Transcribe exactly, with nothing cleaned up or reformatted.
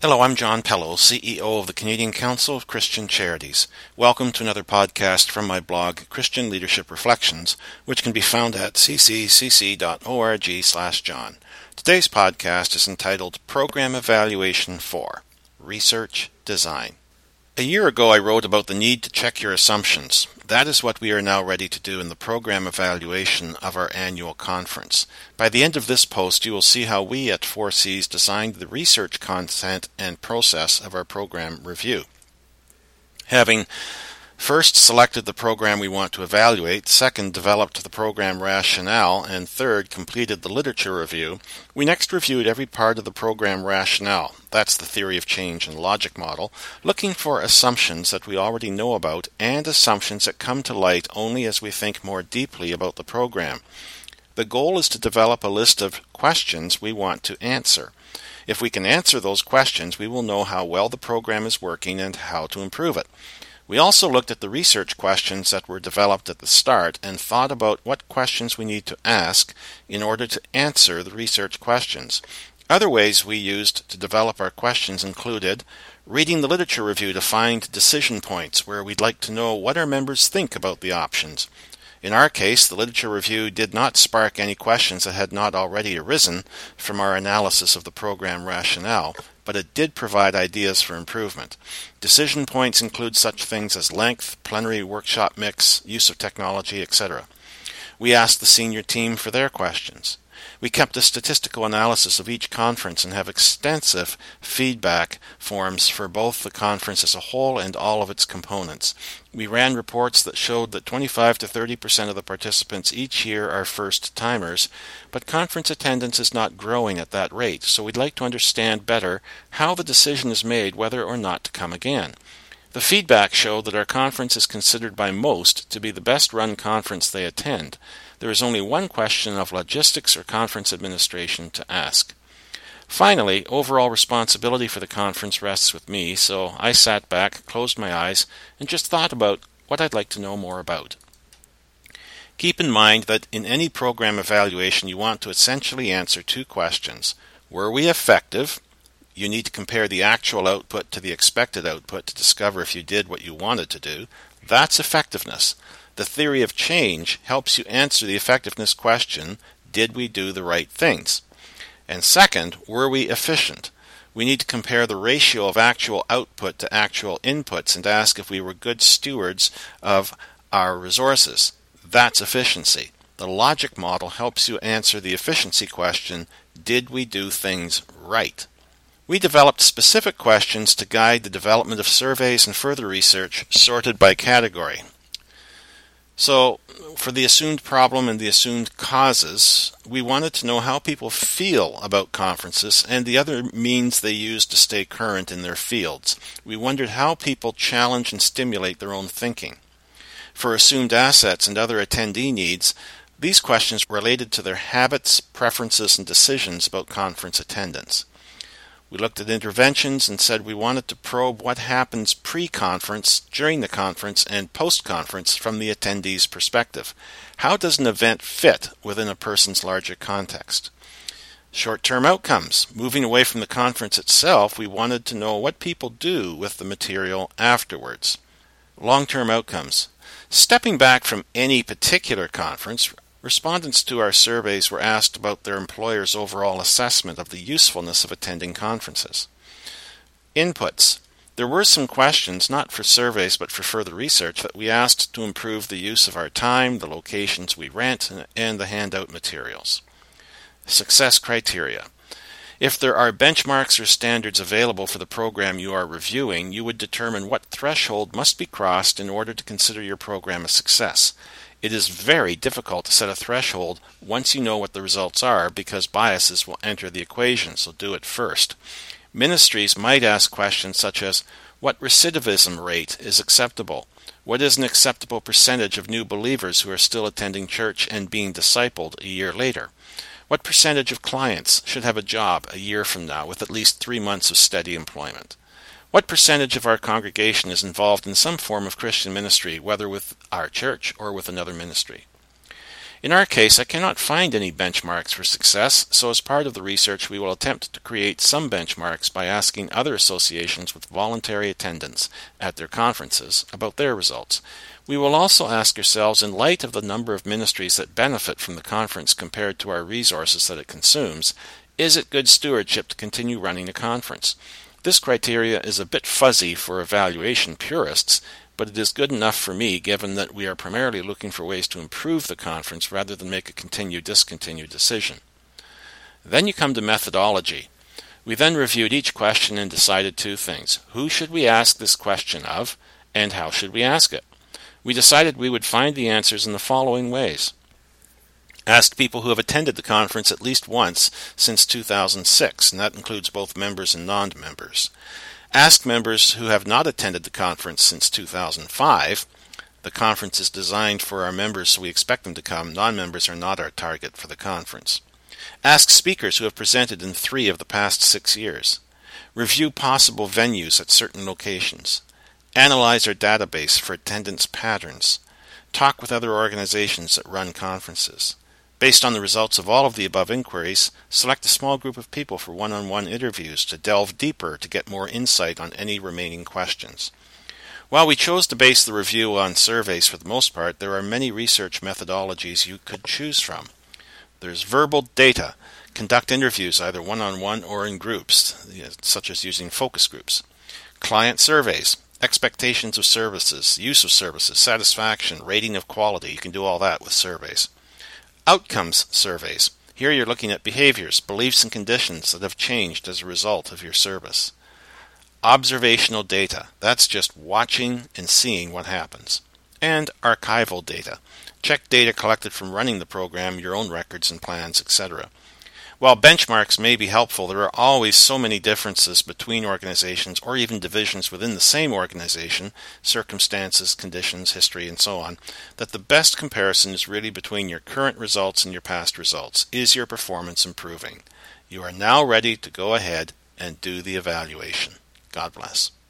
Hello, I'm John Pello, C E O of the Canadian Council of Christian Charities. Welcome to another podcast from my blog, Christian Leadership Reflections, which can be found at c c c c dot org slash John. Today's podcast is entitled Program Evaluation for Research Design. A year ago, I wrote about the need to check your assumptions. That is what we are now ready to do in the program evaluation of our annual conference. By the end of this post, you will see how we at four C's designed the research content and process of our program review. Having first selected the program we want to evaluate, second developed the program rationale, and third completed the literature review, we next reviewed every part of the program rationale, that's the theory of change and logic model, looking for assumptions that we already know about and assumptions that come to light only as we think more deeply about the program. The goal is to develop a list of questions we want to answer. If we can answer those questions, we will know how well the program is working and how to improve it. We also looked at the research questions that were developed at the start and thought about what questions we need to ask in order to answer the research questions. Other ways we used to develop our questions included reading the literature review to find decision points where we'd like to know what our members think about the options. In our case, the literature review did not spark any questions that had not already arisen from our analysis of the program rationale, but it did provide ideas for improvement. Decision points include such things as length, plenary workshop mix, use of technology, et cetera. We asked the senior team for their questions. We kept a statistical analysis of each conference and have extensive feedback forms for both the conference as a whole and all of its components. We ran reports that showed that twenty-five to thirty percent of the participants each year are first-timers, but conference attendance is not growing at that rate, so we'd like to understand better how the decision is made whether or not to come again. The feedback showed that our conference is considered by most to be the best-run conference they attend. There is only one question of logistics or conference administration to ask. Finally, overall responsibility for the conference rests with me, so I sat back, closed my eyes, and just thought about what I'd like to know more about. Keep in mind that in any program evaluation you want to essentially answer two questions. Were we effective? You need to compare the actual output to the expected output to discover if you did what you wanted to do. That's effectiveness. The theory of change helps you answer the effectiveness question, did we do the right things? And second, were we efficient? We need to compare the ratio of actual output to actual inputs and ask if we were good stewards of our resources. That's efficiency. The logic model helps you answer the efficiency question, did we do things right? We developed specific questions to guide the development of surveys and further research sorted by category. So, for the assumed problem and the assumed causes, we wanted to know how people feel about conferences and the other means they use to stay current in their fields. We wondered how people challenge and stimulate their own thinking. For assumed assets and other attendee needs, these questions related to their habits, preferences, and decisions about conference attendance. We looked at interventions and said we wanted to probe what happens pre-conference, during the conference, and post-conference from the attendee's perspective. How does an event fit within a person's larger context? Short-term outcomes. Moving away from the conference itself, we wanted to know what people do with the material afterwards. Long-term outcomes. Stepping back from any particular conference, respondents to our surveys were asked about their employer's overall assessment of the usefulness of attending conferences. Inputs. There were some questions, not for surveys but for further research, that we asked to improve the use of our time, the locations we rent, and the handout materials. Success criteria. If there are benchmarks or standards available for the program you are reviewing, you would determine what threshold must be crossed in order to consider your program a success. It is very difficult to set a threshold once you know what the results are because biases will enter the equation, so do it first. Ministries might ask questions such as, what recidivism rate is acceptable? What is an acceptable percentage of new believers who are still attending church and being discipled a year later? What percentage of clients should have a job a year from now with at least three months of steady employment? What percentage of our congregation is involved in some form of Christian ministry, whether with our church or with another ministry? In our case, I cannot find any benchmarks for success, so as part of the research we will attempt to create some benchmarks by asking other associations with voluntary attendance at their conferences about their results. We will also ask ourselves, in light of the number of ministries that benefit from the conference compared to our resources that it consumes, is it good stewardship to continue running a conference? This criteria is a bit fuzzy for evaluation purists, but it is good enough for me given that we are primarily looking for ways to improve the conference rather than make a continue-discontinue decision. Then you come to methodology. We then reviewed each question and decided two things. Who should we ask this question of, and how should we ask it? We decided we would find the answers in the following ways. Ask people who have attended the conference at least once since two thousand six, and that includes both members and non-members. Ask members who have not attended the conference since two thousand five. The conference is designed for our members, so we expect them to come. Non-members are not our target for the conference. Ask speakers who have presented in three of the past six years. Review possible venues at certain locations. Analyze our database for attendance patterns. Talk with other organizations that run conferences. Based on the results of all of the above inquiries, select a small group of people for one-on-one interviews to delve deeper to get more insight on any remaining questions. While we chose to base the review on surveys for the most part, there are many research methodologies you could choose from. There's verbal data. Conduct interviews either one-on-one or in groups, such as using focus groups. Client surveys. Expectations of services, use of services, satisfaction, rating of quality. You can do all that with surveys. Outcomes surveys. Here you're looking at behaviors, beliefs, and conditions that have changed as a result of your service. Observational data. That's just watching and seeing what happens. And archival data. Check data collected from running the program, your own records and plans, et cetera. While benchmarks may be helpful, there are always so many differences between organizations or even divisions within the same organization, circumstances, conditions, history, and so on, that the best comparison is really between your current results and your past results. Is your performance improving? You are now ready to go ahead and do the evaluation. God bless.